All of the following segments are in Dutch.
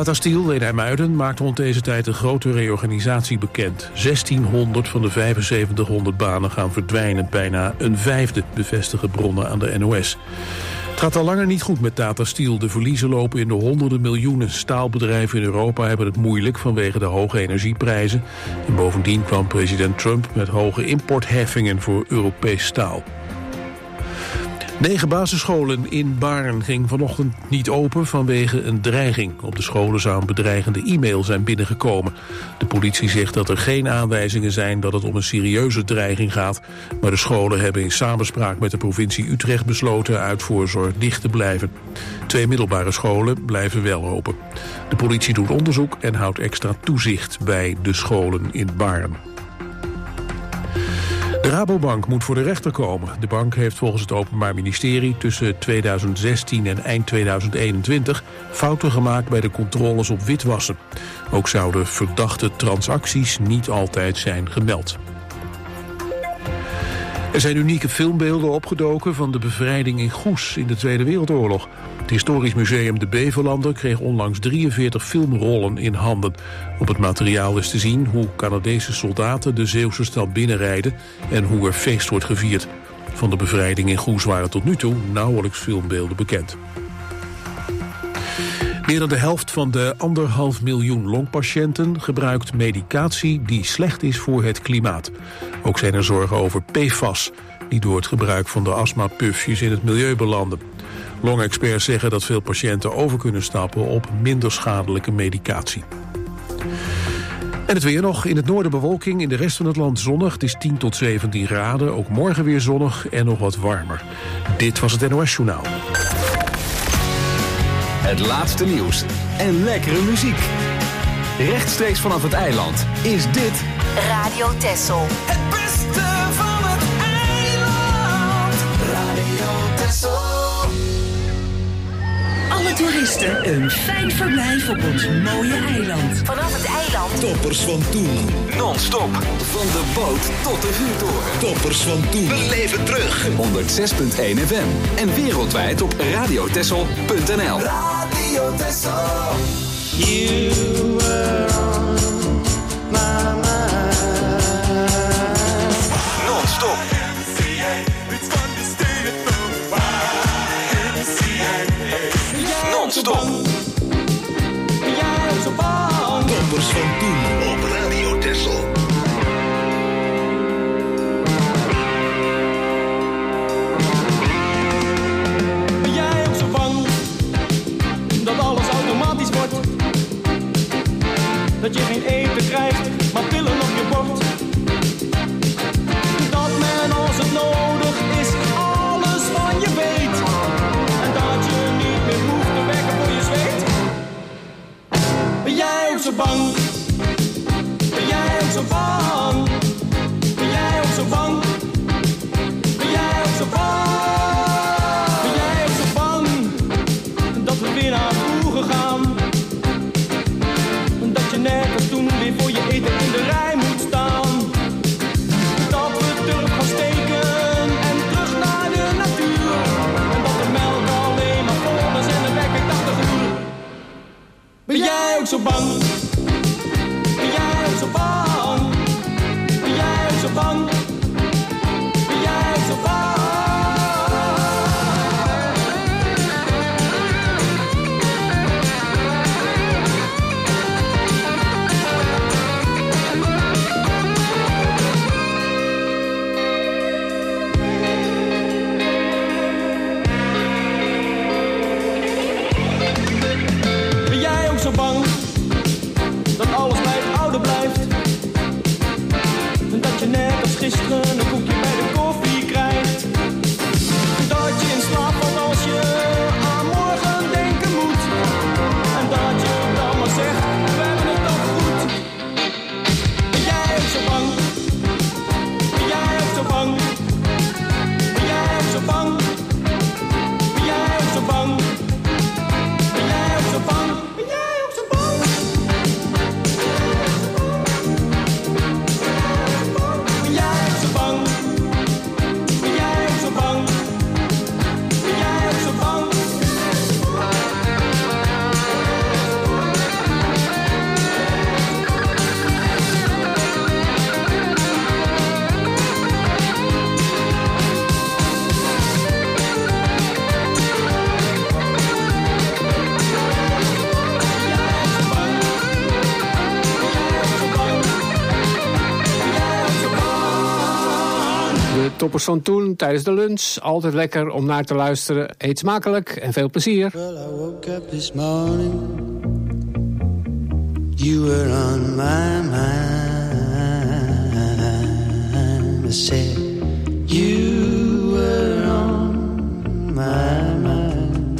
Tata Steel in IJmuiden maakt rond deze tijd een grote reorganisatie bekend. 1600 van de 7500 banen gaan verdwijnen. Bijna een vijfde, bevestigen bronnen aan de NOS. Het gaat al langer niet goed met Tata Steel. De verliezen lopen in de honderden miljoenen. Staalbedrijven in Europa hebben het moeilijk vanwege de hoge energieprijzen. En bovendien kwam president Trump met hoge importheffingen voor Europees staal. 9 basisscholen in Baarn gingen vanochtend niet open vanwege een dreiging. Op de scholen zou een bedreigende e-mail zijn binnengekomen. De politie zegt dat er geen aanwijzingen zijn dat het om een serieuze dreiging gaat. Maar de scholen hebben in samenspraak met de provincie Utrecht besloten uit voorzorg dicht te blijven. 2 middelbare scholen blijven wel open. De politie doet onderzoek en houdt extra toezicht bij de scholen in Baarn. De Rabobank moet voor de rechter komen. De bank heeft volgens het Openbaar Ministerie tussen 2016 en eind 2021 fouten gemaakt bij de controles op witwassen. Ook zouden verdachte transacties niet altijd zijn gemeld. Er zijn unieke filmbeelden opgedoken van de bevrijding in Goes in de Tweede Wereldoorlog. Het Historisch Museum de Beverlander kreeg onlangs 43 filmrollen in handen. Op het materiaal is te zien hoe Canadese soldaten de Zeeuwse stad binnenrijden en hoe er feest wordt gevierd. Van de bevrijding in Goes waren tot nu toe nauwelijks filmbeelden bekend. Meer dan de helft van de 1,5 miljoen longpatiënten gebruikt medicatie die slecht is voor het klimaat. Ook zijn er zorgen over PFAS, die door het gebruik van de astmapufjes in het milieu belanden. Longexperts zeggen dat veel patiënten over kunnen stappen op minder schadelijke medicatie. En het weer nog. In het noorden bewolking, in de rest van het land zonnig. Het is 10 tot 17 graden, ook morgen weer zonnig en nog wat warmer. Dit was het NOS Journaal. Het laatste nieuws en lekkere muziek. Rechtstreeks vanaf het eiland is dit Radio Texel. Het beste van het eiland. Radio Texel. Alle toeristen een fijn verblijf op ons mooie eiland. Vanaf het eiland. Toppers van toen. non-stop van de boot tot de vuurtoren. Toppers van toen. We leven terug. 106.1 FM en wereldwijd op radiotessel.nl. Radio Texel. You were on my mind. Non-stop. Non-stop. Toppers van toen op Radio Texel. Ben jij ook zo bang dat alles automatisch wordt? Dat je geen eten krijgt, maar pillen op je bord? Dat men als het nodig is alles van je weet. En dat je niet meer hoeft te werken voor je zweet. Ben jij ook zo bang? Ben jij ook zo bang? Ben jij ook zo bang? Ben jij ook zo bang? Ben jij ook zo bang dat we weer naar vroeger gaan? Dat je nergens toen weer voor je eten in de rij moet staan? Dat we terug gaan steken en terug naar de natuur? En dat de melk alleen maar vol is en de wekker 80 uur? Ben jij ook zo bang? Ben jij ook zo bang? Ben jij ook zo bang? Ben jij ook zo bang? Ben jij ook zo bang? Toppers van toen, tijdens de lunch. Altijd lekker om naar te luisteren. Eet smakelijk en veel plezier. Well, I woke up this morning. You were on my mind. I said, you were on my mind.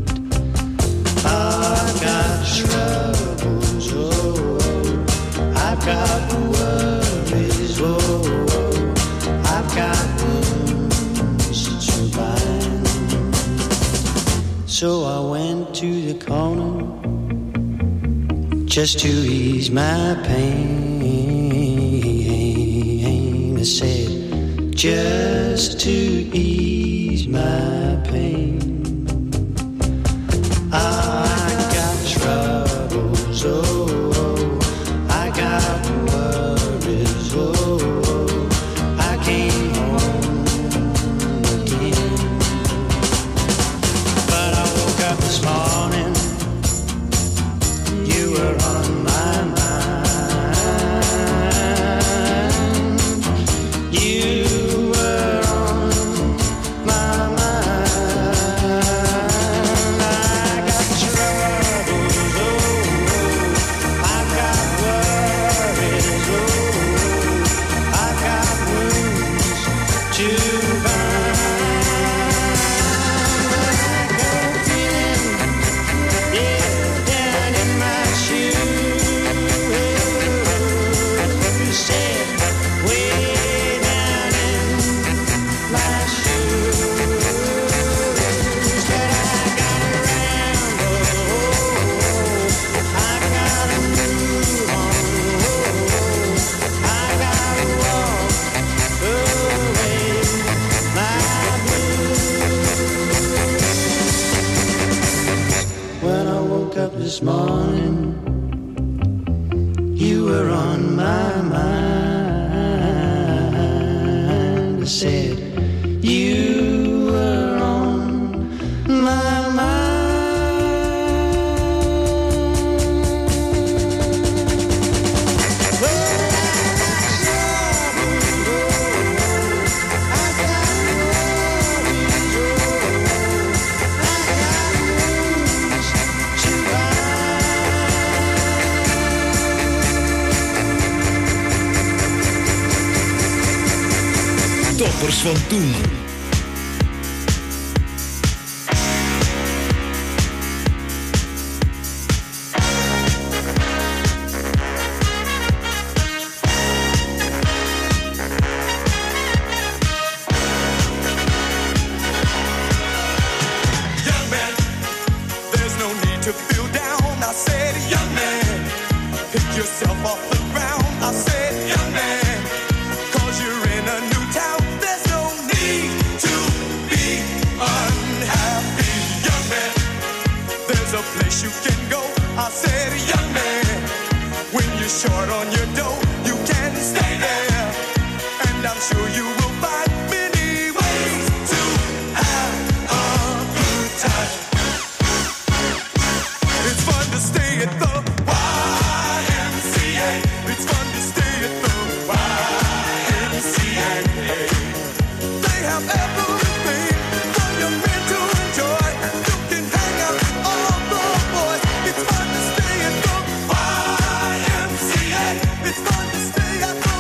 I've got troubles, oh, I've got worries, oh, I've got wounds to bind. So I went to the corner just to ease my pain. I said, just to ease my pain. I got troubles, oh, I got worries, oh, I came home again. But I woke up this morning, you were on my mind. You were on my mind. I got troubles, oh, I got worries, oh, I got wounds to bind. I go feeling, yeah, down in my shoes. You said, way down in my shoes. But I got around, oh, I gotta move on, oh, I gotta walk away my blues. When I woke up this morning, you were on my mind. I said, you were on my mind. Well, I got worries, oh, I got wounds to bind. Toppers van toen. Young man, there's no need to feel down. I said, young man, pick yourself off the ground. I said, young man, 'cause you're in a new town. There's no need to be unhappy. Young man, there's a place you can go. I said, young man, when you're short on your dough, you can stay there. And I'm sure you will find many ways to have a good time. It's fun to stay at the YMCA. It's fun to stay at the YMCA. They have everything for your men to enjoy. You can hang out with all the boys. It's fun to stay at the YMCA. It's fun to stay at the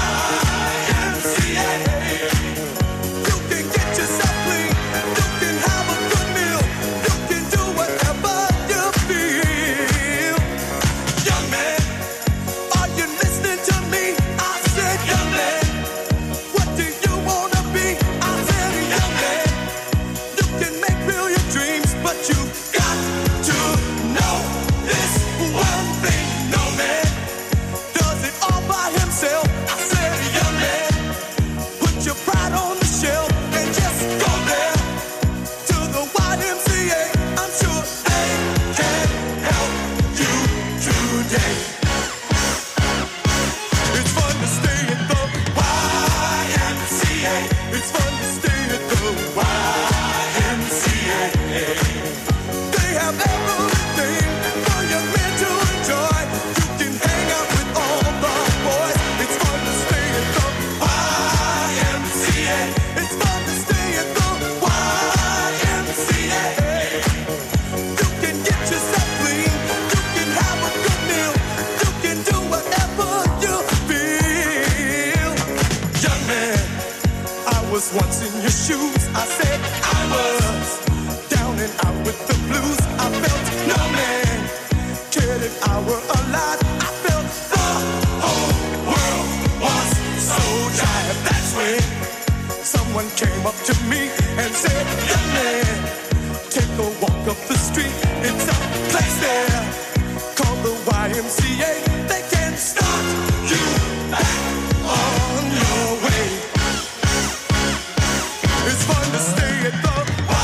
YMCA. You can get yourself clean. You can have a good meal. You can do whatever you feel. Young man, are you listening to me? I said, young man, what do you wanna be? I said, young man, you can make real your dreams, but you got to know this one thing. No man does it all by himself. I said, young man, put your pride on the shelf and just go there to the YMCA. I'm sure they can help you today. It's fun to stay at the YMCA. It's fun to stay at the YMCA. They have everything for your men to enjoy. You can hang out with all the boys. It's fun to stay at the YMCA. once in your shoes. I said I was down and out with the blues. I felt no man cared if I were alive. I felt the whole world was so dry. That's when someone came up to me and said, young man, take a walk up the street. It's a place there called the YMCA. They can start you back on your way. It's fun to stay at the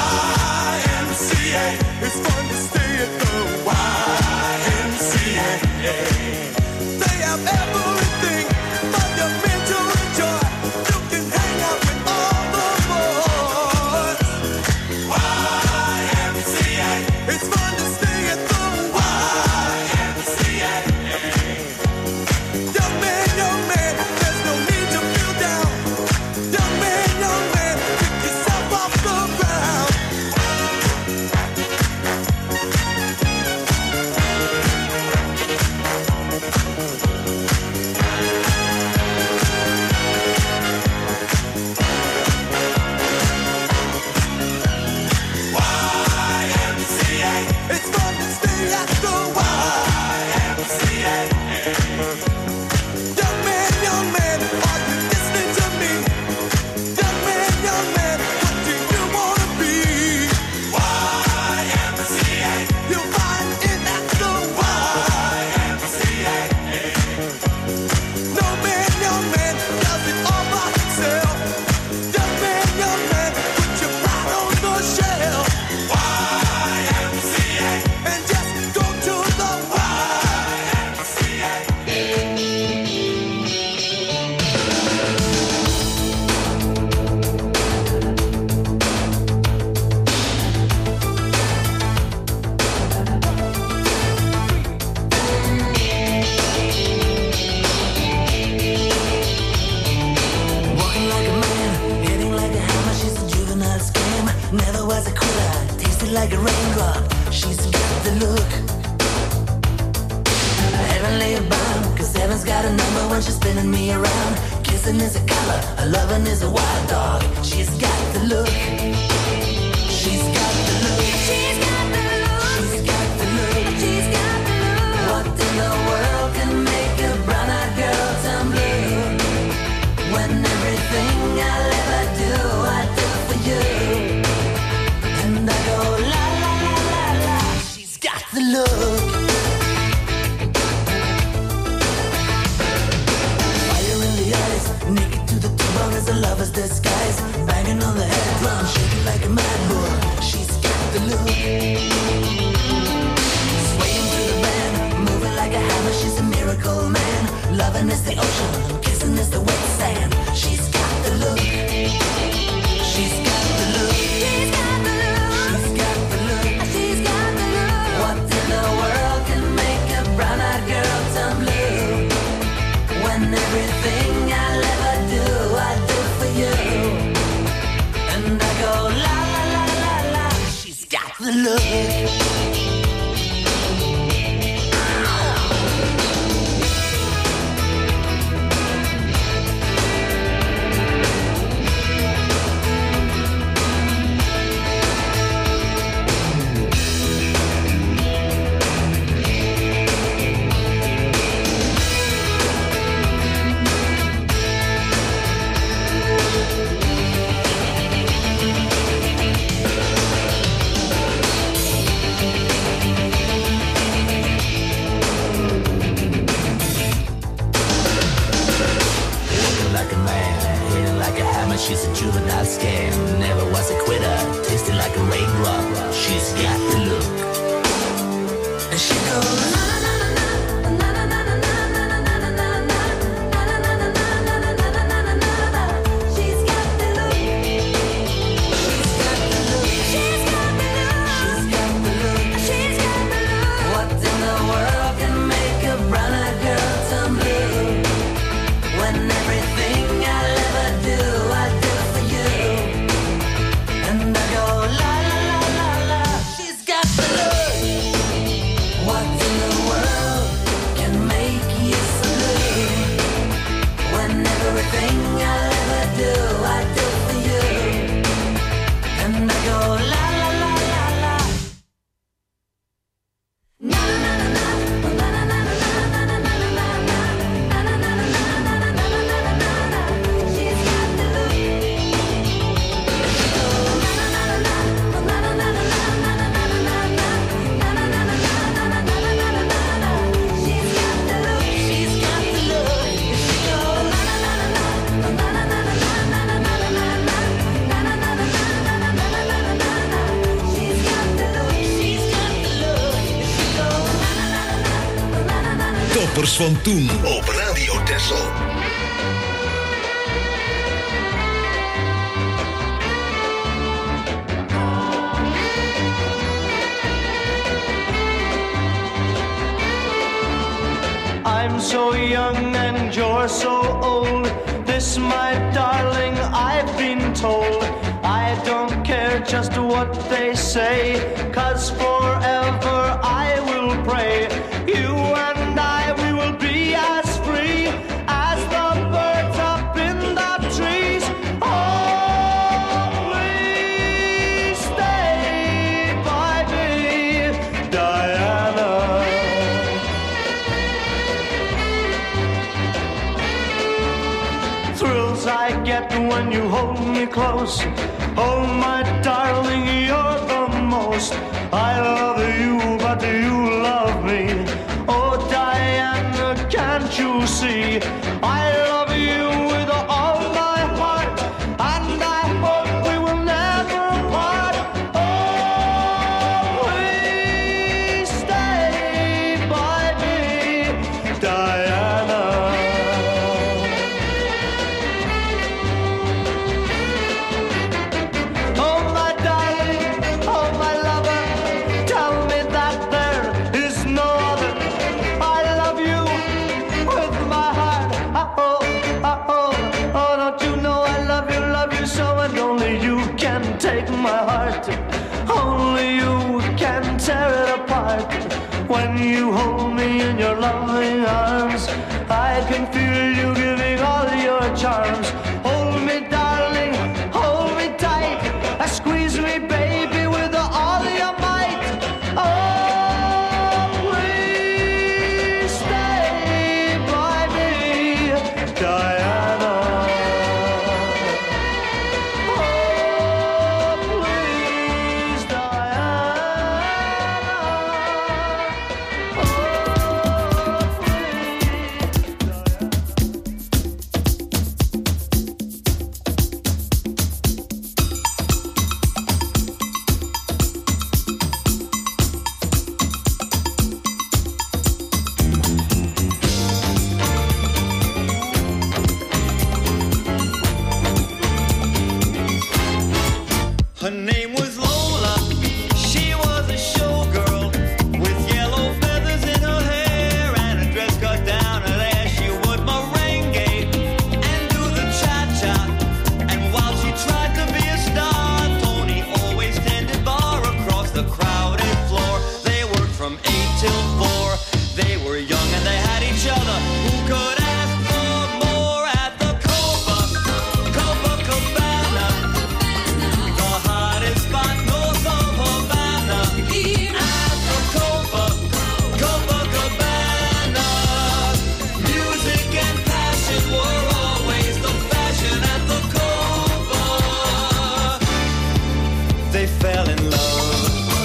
YMCA. It's fun to stay at the YMCA. They have everything for your men to enjoy. You can hang out with all the boys. YMCA. It's fun to stay at the YMCA. Young man, there's no need to feel down. Young man, pick yourself off the ground. YMCA. It's fun to stay at the YMCA. Young man, are you listening to me? Young man, what do you wanna be? YMCA. You'll find it at the YMCA. No man, young man, does it all by himself. Young man, put your pride on the shelf. YMCA. And just go to the YMCA. Walking like a man, hitting like a hammer. She's a juvenile scam. Never was a quitter, tasted like a raindrop. She's got the look. Heavenly bound, cause heaven's got a number when she's spinning me around. Kissing is a color, her loving is a wild dog. She's got the look. She's got the look. She's got the look. She's got the look. She's got the look. What in the world can make a brown-eyed girl turn blue? When everything I'll ever do, I do for you. And I go la la la la la. She's got the look. Fire in the eyes, naked to the bone as a lover's disguise. Banging on the head drum, shaking like a mad bull. She's got the look. Swaying through the band, moving like a hammer. She's a miracle man. Loving is the ocean, kissing is the wet sand. She's got the look. She's got the look. She's got the look. She's got the look. She's got the look. What in the world can make a brown-eyed girl turn blue? When everything I'll ever do, I do for you. And I go la la la la la. She's got the look. She's a juvenile scam, never was a quitter, tasted like a raindrop. She's got the look. And she goes na na na na na na na na na na na na na. She's got the look. She's got the look. She's got the look. She's got the look. What in the world can make a brown-eyed girl turn blue? When everything I'll ever do, I do for you. toppers van toen op Radio Texel. I'm so young and you're so old. This, my darling, I've been told. I don't care just what they say, 'cause forever I will pray. You and I, we will be as free as the birds up in the trees. Oh, please stay by me, Diana. Thrills I get when you hold me close. Oh, my darling, you're the most. I love you, but you love me. Oh, Diana, can't you see? I love you with all my heart, and I hope we will never part. Oh, please stay by me, Diana. Oh, my darling, oh, my lover, tell me that there is no other. I love you with my heart. Oh, oh, oh, oh, don't you know I love you so, and only you can take my heart. Only you can tear it apart. When you hold me in your loving arms, I can feel you giving all your charms. Hold me, darling, hold me tight. Squeeze me, baby, with all your might. Oh, please stay by me, Diana. Oh, please, Diana. Oh, Her name was Lola. She was a showgirl with yellow feathers in her hair and a dress cut down her there. She would merengue and do the cha-cha. And while she tried to be a star, Tony always tended bar across the crowded floor. They worked from 8 till 4. They were young and they had each other. Who could ask for more at the Copacabana? The hottest spot north of Havana. At the Copacabana. Music and passion were always the fashion at the Copa. They fell in love.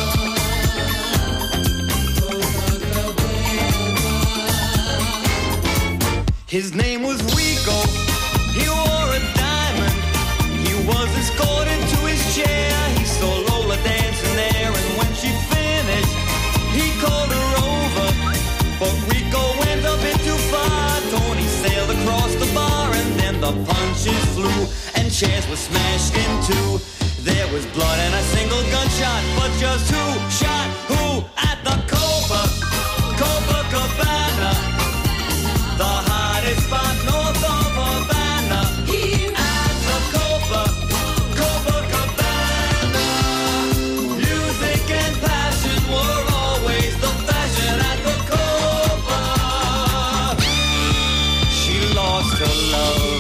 His name was Rico. He wore a diamond. He was escorted to his chair. He saw Lola dancing there, and when she finished, he called her over. But Rico went a bit too far. Tony sailed across the bar, and then the punches flew, and chairs were smashed in two. There was blood and a single gunshot, but just who shot who at the Copacabana? The hottest spot north of Havana. At the Copacabana. Music and passion were always the fashion at the Copa. She lost her love.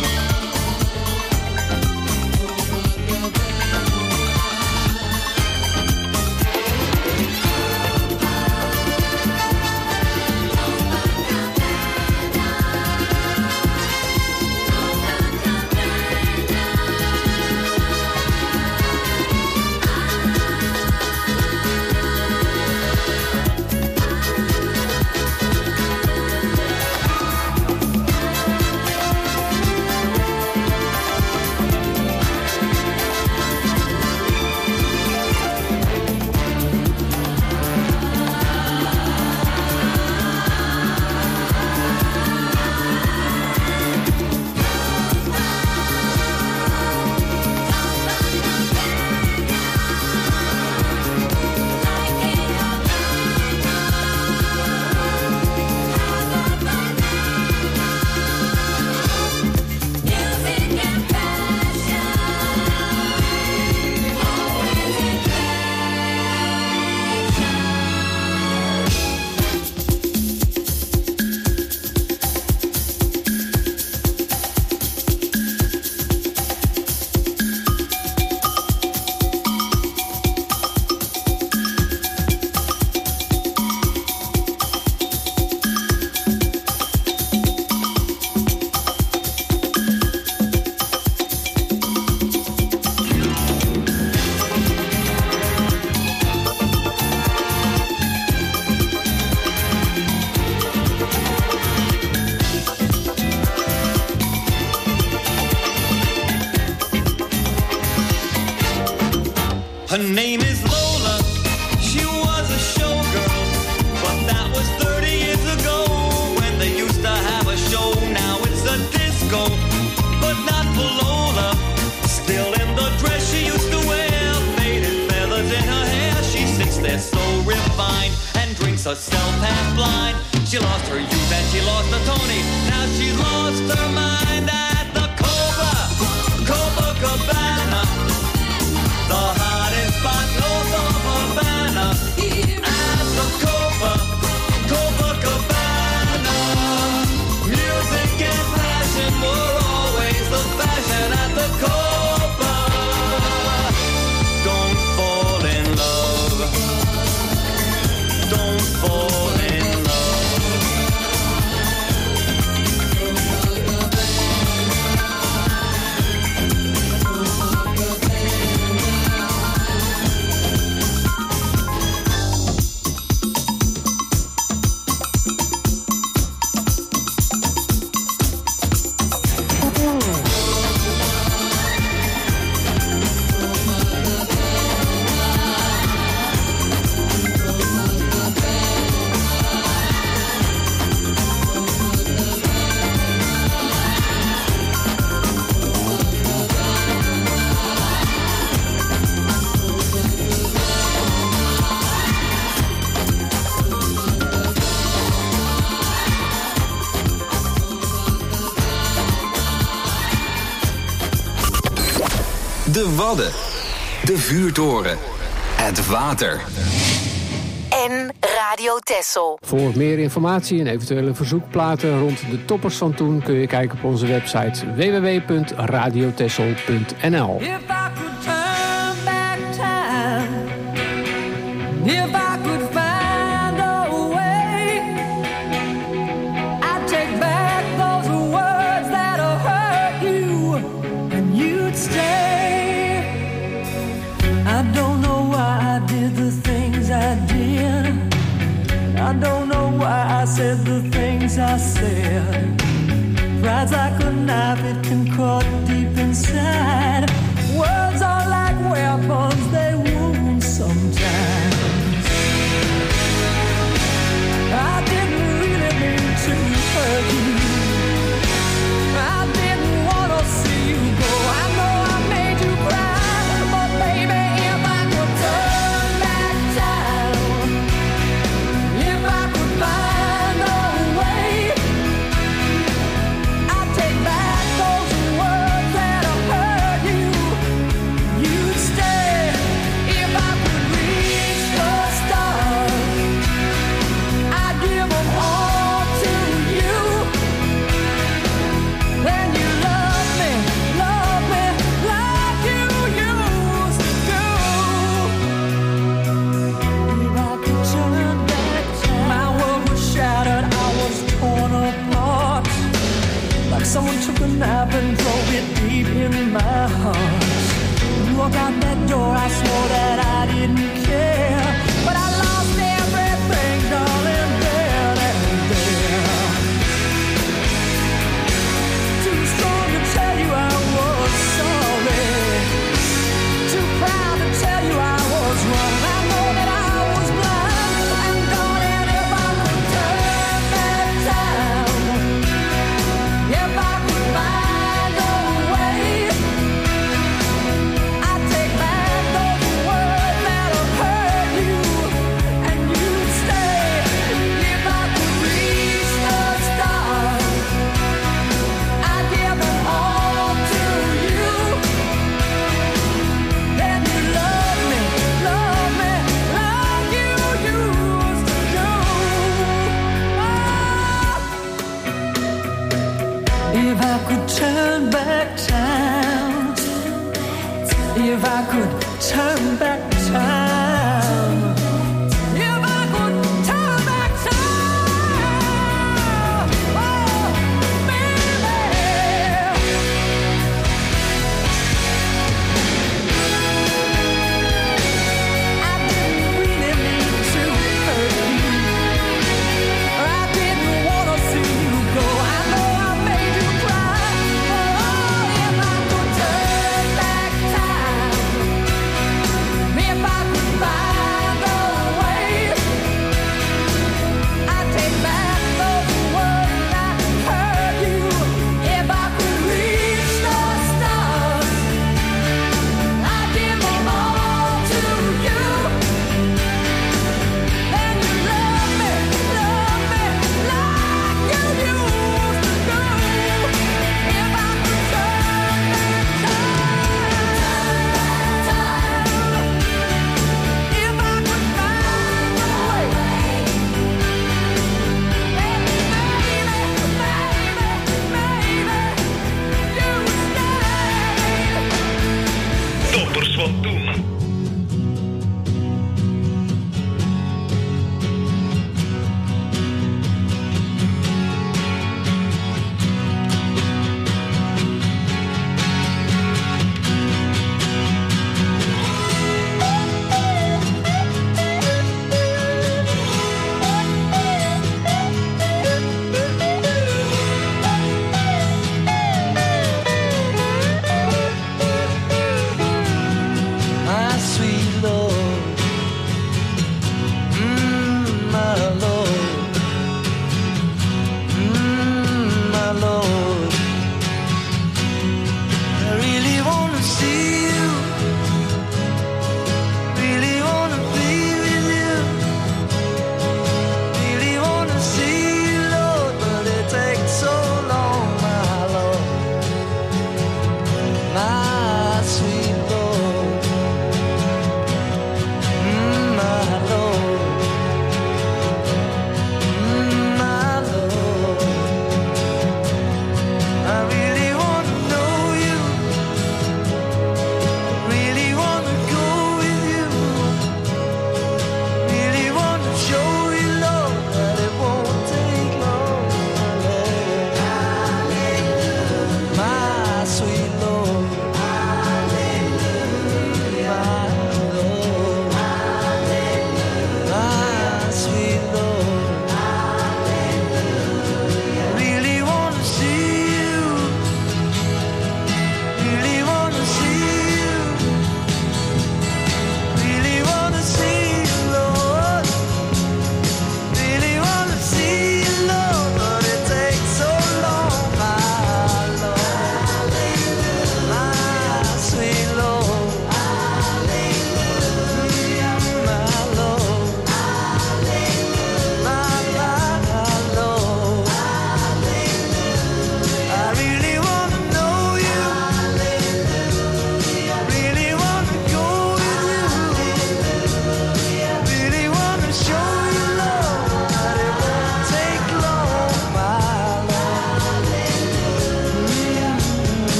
She's herself half blind. She lost her youth and she lost the Tony. Now she lost her mind at the Copacabana, the hottest spot north of Havana. At the Copacabana, music and passion were always the fashion at the Copa. Don't fall in love. Don't fall in love. De Wadden. De Vuurtoren. Het water. En Radio Texel. Voor meer informatie en eventuele verzoekplaten rond de toppers van toen kun je kijken op onze website www.radiotexel.nl. If I could turn back time, if I could find a way, I'd take back those words that have hurt you, and you'd stay. I don't know why I did the things I did. I don't know why I said the things I said. Pride's like a knife, it can cut deep inside. Words are like weapons, they wound sometimes. I didn't really mean to hurt you. I didn't want to see you go. I know I made you cry, but baby, if I could turn back time, if I could find a way, I'd take back those words that have hurt you. You'd stay if I could reach the stars. I'd give them all to you. Then you love me like you used to do. If I could turn back time, my world was shattered, I was torn apart. Like someone took a knife and drove it deep in my heart. When you walked out that door, I swore that I didn't care. But I lost everything, darling, there and there. Too strong to tell you I was sorry. Too proud to tell you I was wrong. I know that I was blind. And darling, if I could turn back time, if I could find a way, I'd take back those words that have hurt you, and you'd stay. If I could reach the stars, I'd give them all to you. Then you love me like you used to do. If I could turn back time, if I could turn back time, if I could turn back time, oh, baby. I didn't really mean to hurt you. I didn't want to see you go. I know I made you cry. Oh, if I could turn back time, if I could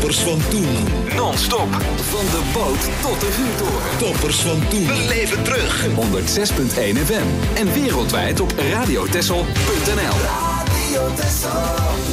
Toppers van toen. Non-stop. Van de boot tot de vuurtoren. Toppers van toen. Beleef het terug. 106.1 FM. En wereldwijd op radiotessel.nl. Radio Tessel.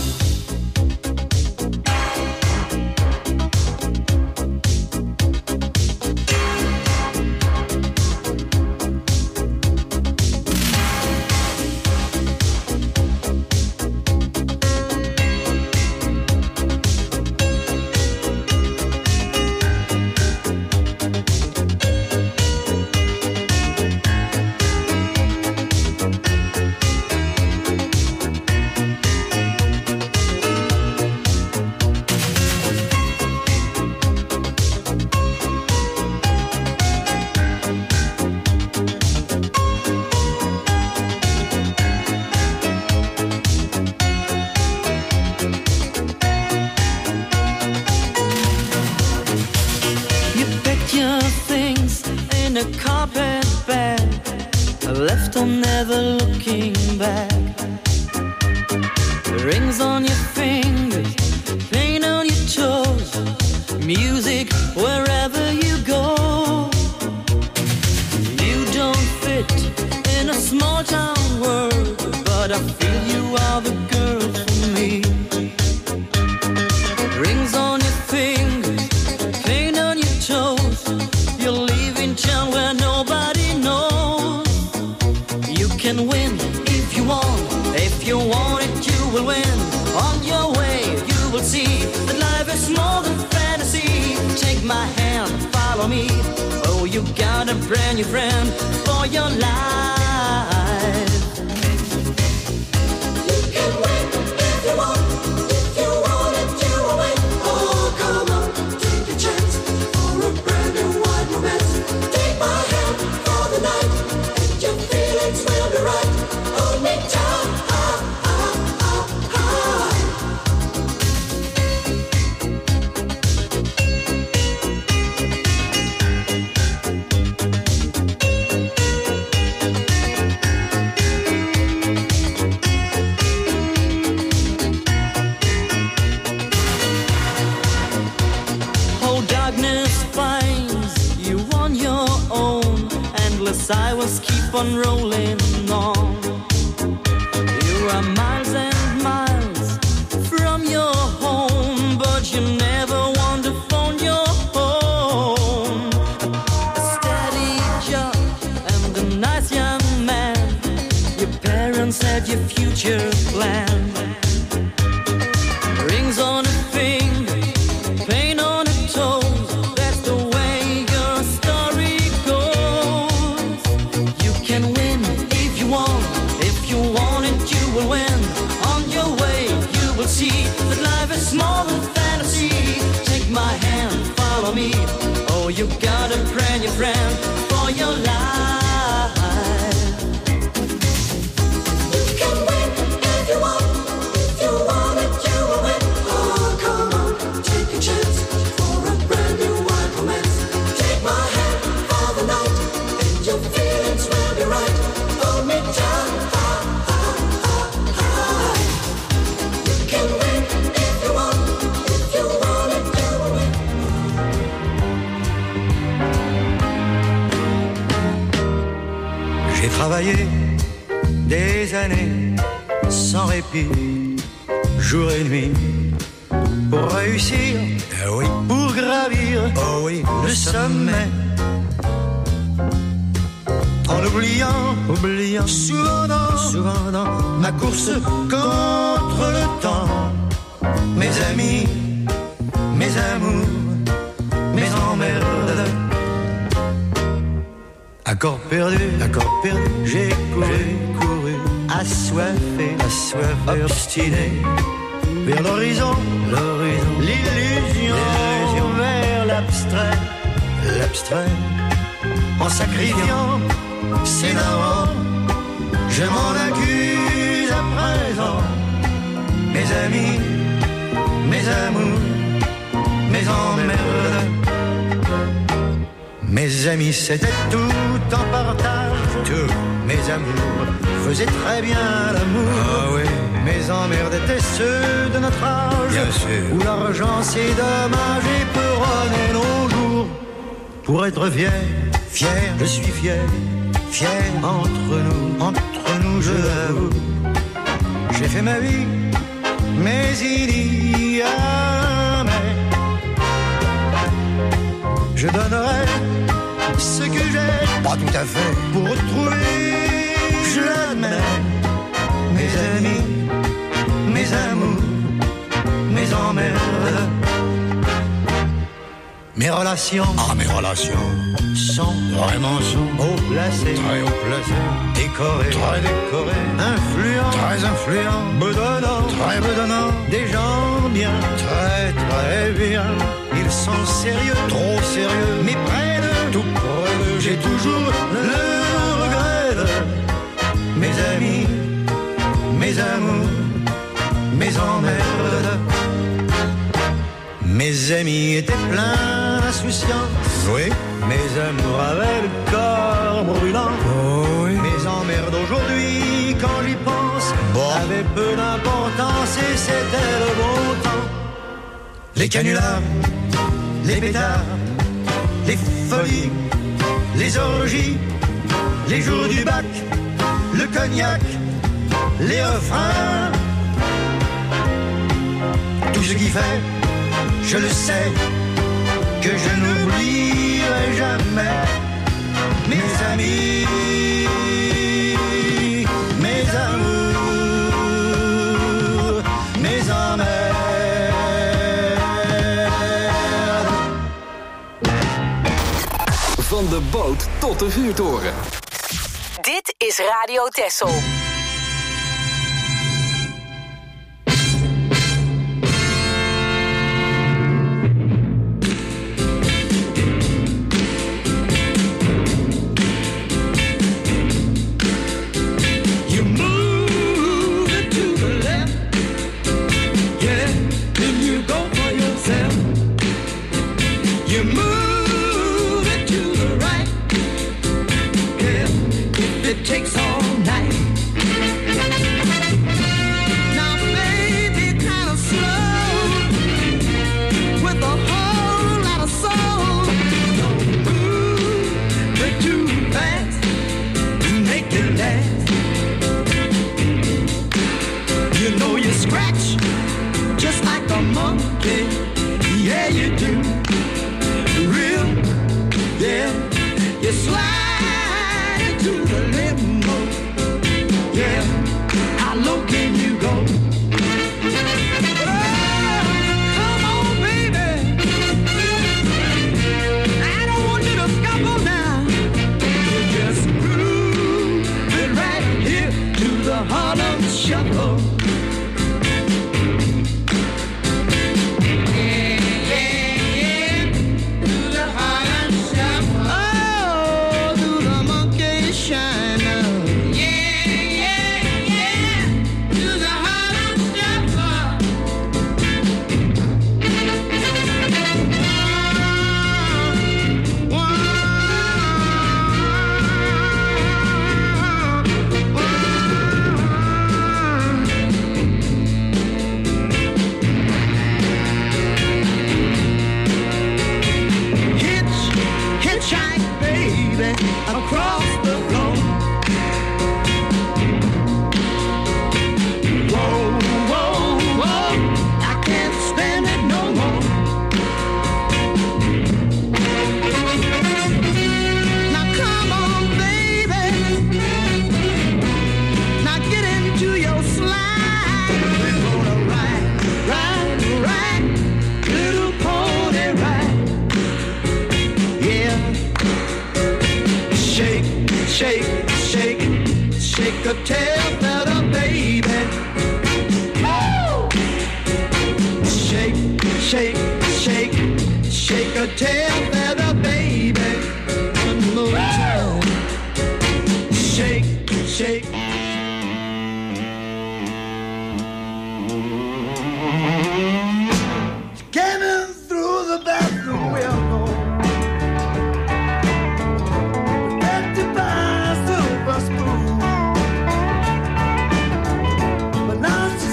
Silence keep on rolling on. You are miles and miles from your home, but you never want to phone your home. A steady job and a nice young man. Your parents had your future planned. Rings on a finger, paint on a toe. That's the way your story goes. You can win if you want. If you want it, you will win. On your way, you will see that life is more than fantasy. Take my hand, follow me. Oh, you got a brand new friend for your life. You can win if you want. If you want it, you will win. Oh, come on, take a chance for a brand new wild romance. Take my hand for the night, and your feelings will be right. Hold me tight, high. You can win if you want. If you want it, you will win. J'ai travaillé des années sans répit, jour et nuit, pour réussir, pour gravir le sommet. En oubliant souvent dans ma course contre le temps, mes amis, mes amours, mes emmerdes. Accord perdu, j'ai couru, assoiffé, obstiné, vers l'horizon, l'illusion, vers l'abstrait, en sacrifiant ses darons, je m'en accuse à présent, mes amis, mes amours, mes emmerdes. Mes amis, c'était tout en partage. Tous mes amours faisaient très bien l'amour. Mes emmerdes étaient ceux de notre âge, Bien sûr. où l'argent c'est dommage et peut runner nos jours. Pour être fier, fier, je suis fier, fier entre nous, je l'avoue. J'ai fait ma vie, mais il y a mais. Je donnerai ce que j'ai, Pas tout à fait. pour retrouver, je l'admets, mes amis, mes amours, mes emmerdes. Mes relations, Mes relations. sont Vraiment sont. haut placées, Très haut placé. décorées, Très décoré. influents, Très influent. bedonnants, Très bedonnant. des gens bien, Très, très bien. ils sont sérieux, Trop sérieux. mais près de Tout près de j'ai toujours le regret. Mes amis, mes amours, mes emmerdes. Mes amis étaient pleins d'insouciance. Oui. Mes amours avaient le corps brûlant. Oui. Mes emmerdes aujourd'hui, quand j'y pense, avaient peu d'importance et c'était le bon temps. Les canulars, les pétards, les folies, les orgies, les jours du bac, le cognac, les refrains. Tout ce qui fait, je le sais, que je n'oublierai jamais mes amis, mes amours, mes emmerdes. Van de boot tot de vuurtoren. Dit is Radio Texel. You move it to the left, yeah, then you go for yourself. You move it to the right, yeah, if it takes all night. Now, baby, kind of slow, with a whole lot of soul. Don't move it too fast, make it last. You know you scratch just like a monkey, yeah you do. Real, yeah. You slide into the limo, yeah. How low can you go? Oh, come on, baby. I don't want you to scuffle now. You just groove it right here to the Harlem Shuffle. Hitchhike, baby, across the floor. Whoa, whoa, whoa, I can't stand it no more. Now come on, baby, now get into your slide. We're gonna ride, ride, ride, little pony ride. Yeah. Shake, shake, shake, shake a tail feather, baby. Woo! Shake, shake, shake, shake a tail feather, baby. One more time. Shake, shake. Coming through the bathroom window. But now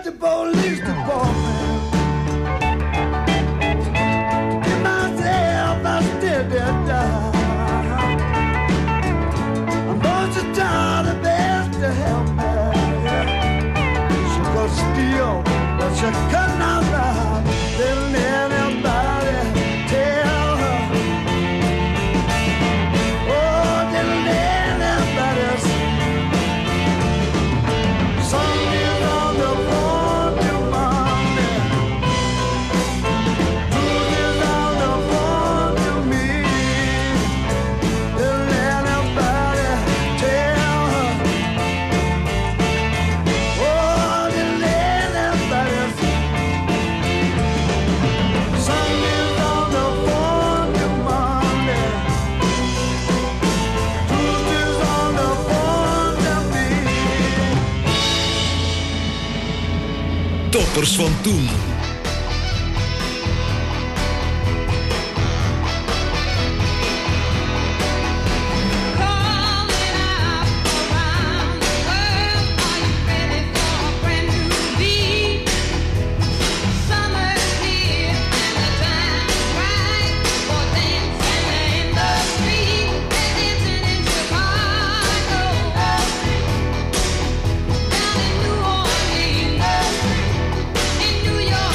the police department. Give myself a steady job. I'm going to try the best to help me. She could steal, but she could not lie. Didn't anybody tell her? Oh, didn't anybody see? Somebody's on the phone to mommy. Tuesday's on the phone to me. Didn't anybody tell her? Oh, didn't anybody see? Somebody's on the phone to mommy. Tuesday's on the phone to me. Toppers van toen. New York.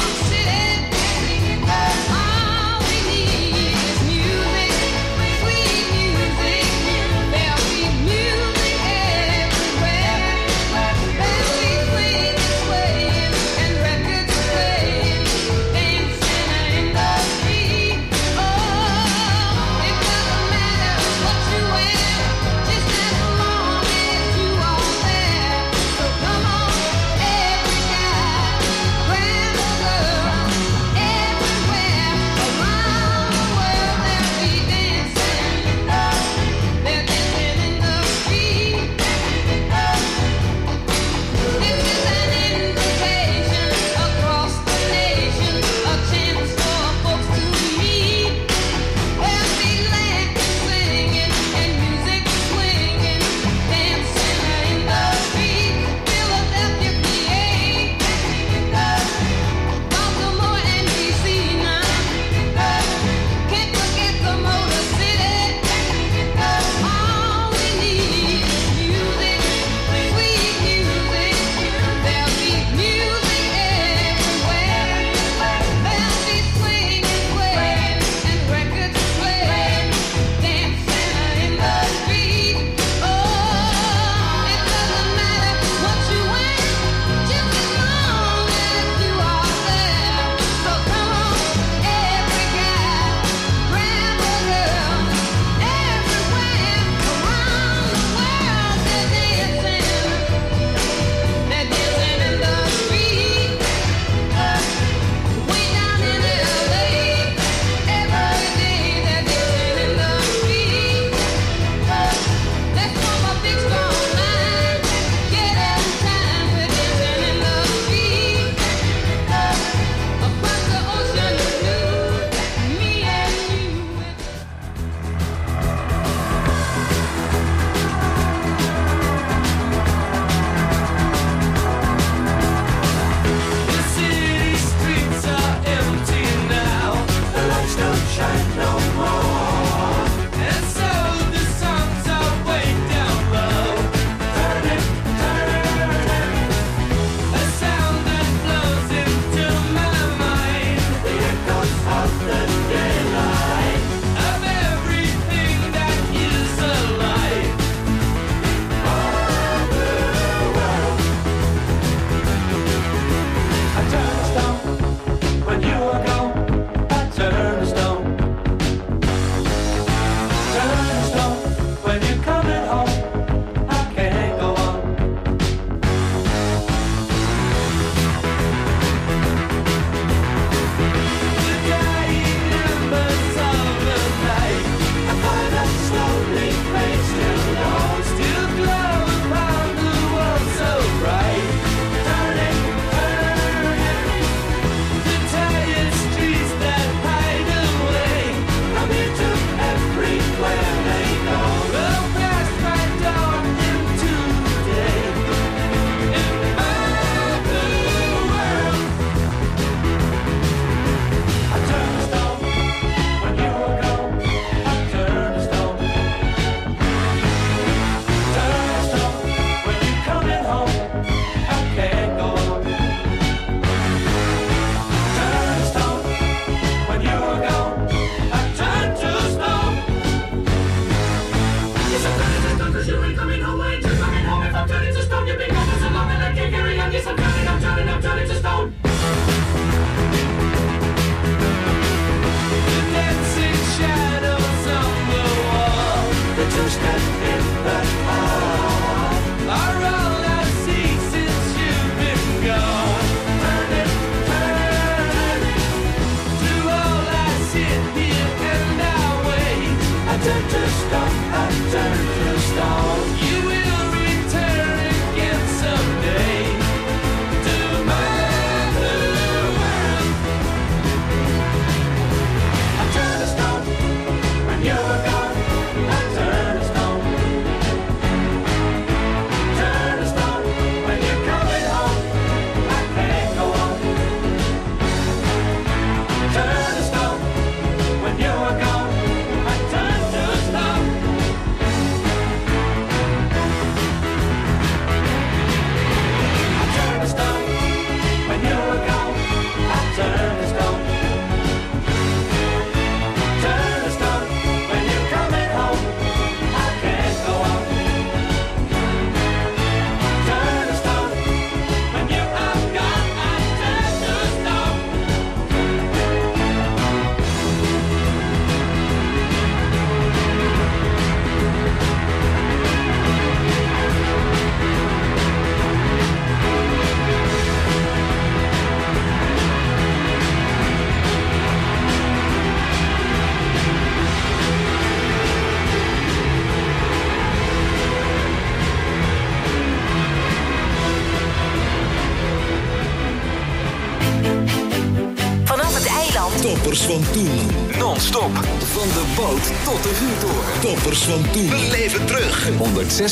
Toppers van toen. Non-stop. Van de boot tot de vuurtoren. Toppers van toen. We leven terug. 106.1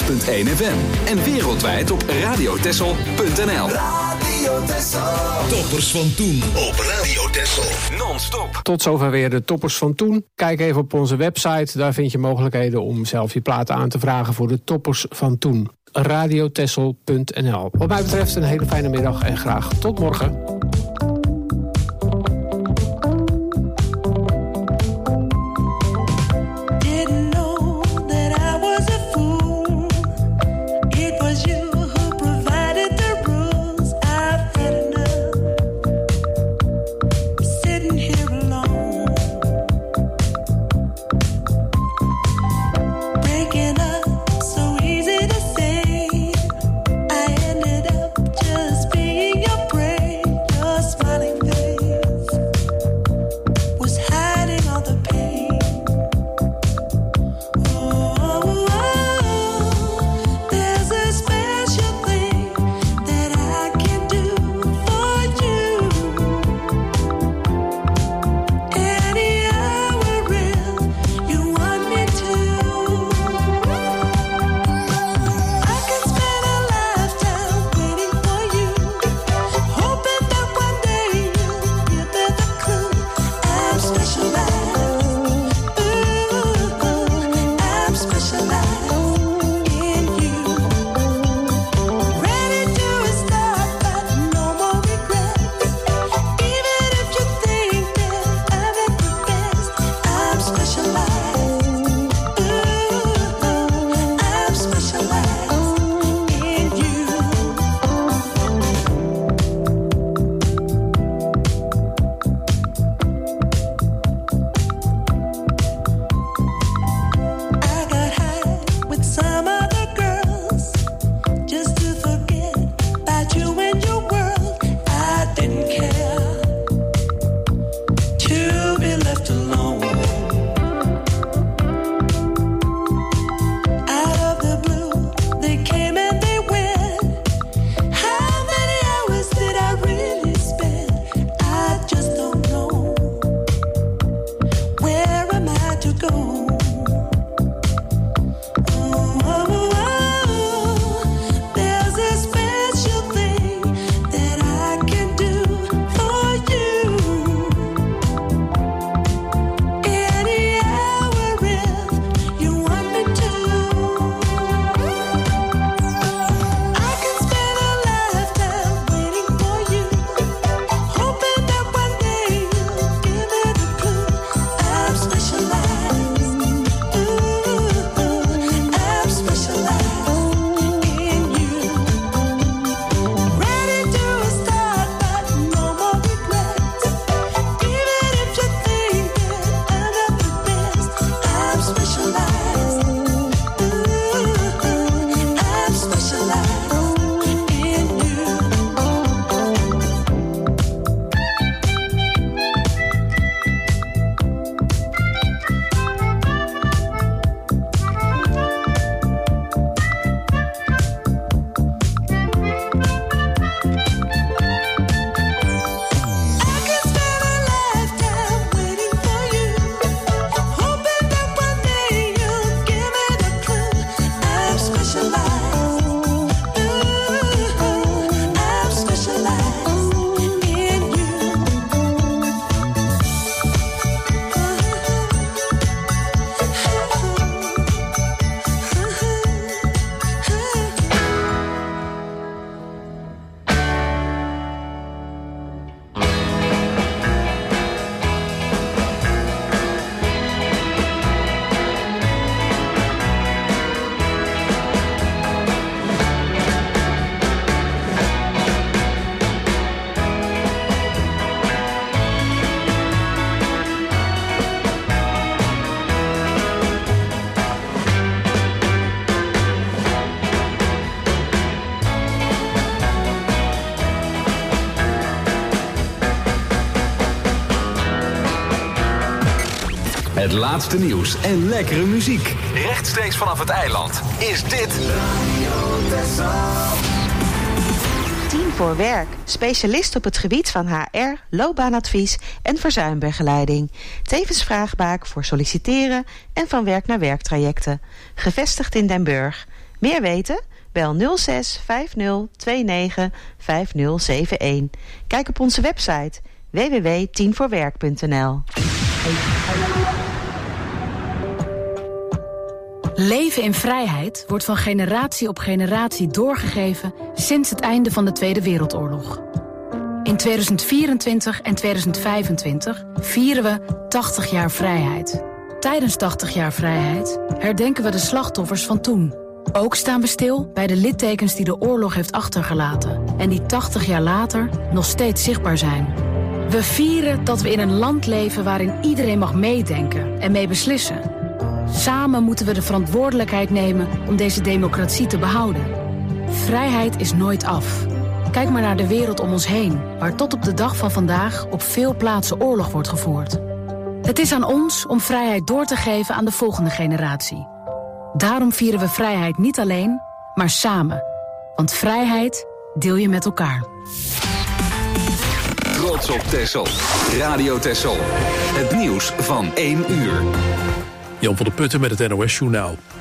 FM. En wereldwijd op radiotessel.nl. Radio Tessel. Toppers van toen. Op Radio Tessel. Non-stop. Tot zover weer de Toppers van toen. Kijk even op onze website. Daar vind je mogelijkheden om zelf je platen aan te vragen voor de Toppers van toen. radiotessel.nl. Wat mij betreft een hele fijne middag en graag tot morgen. Just being your brain, your Het laatste nieuws en lekkere muziek. Rechtstreeks vanaf het eiland is dit Radio Texel. 10 voor werk. Specialist op het gebied van HR, loopbaanadvies en verzuimbegeleiding. Tevens vraagbaak voor solliciteren en van werk naar werktrajecten. Gevestigd in Den Burg. Meer weten? Bel 06 50 29 5071. Kijk op onze website www.10voorwerk.nl. Leven in vrijheid wordt van generatie op generatie doorgegeven sinds het einde van de Tweede Wereldoorlog. In 2024 en 2025 vieren we 80 jaar vrijheid. Tijdens 80 jaar vrijheid herdenken we de slachtoffers van toen. Ook staan we stil bij de littekens die de oorlog heeft achtergelaten en die 80 jaar later nog steeds zichtbaar zijn. We vieren dat we in een land leven waarin iedereen mag meedenken en mee beslissen. Samen moeten we de verantwoordelijkheid nemen om deze democratie te behouden. Vrijheid is nooit af. Kijk maar naar de wereld om ons heen, waar tot op de dag van vandaag op veel plaatsen oorlog wordt gevoerd. Het is aan ons om vrijheid door te geven aan de volgende generatie. Daarom vieren we vrijheid niet alleen, maar samen. Want vrijheid deel je met elkaar. Trots op Texel. Radio Texel. Het nieuws van 1 uur. Jan van der Putten met het NOS Journaal.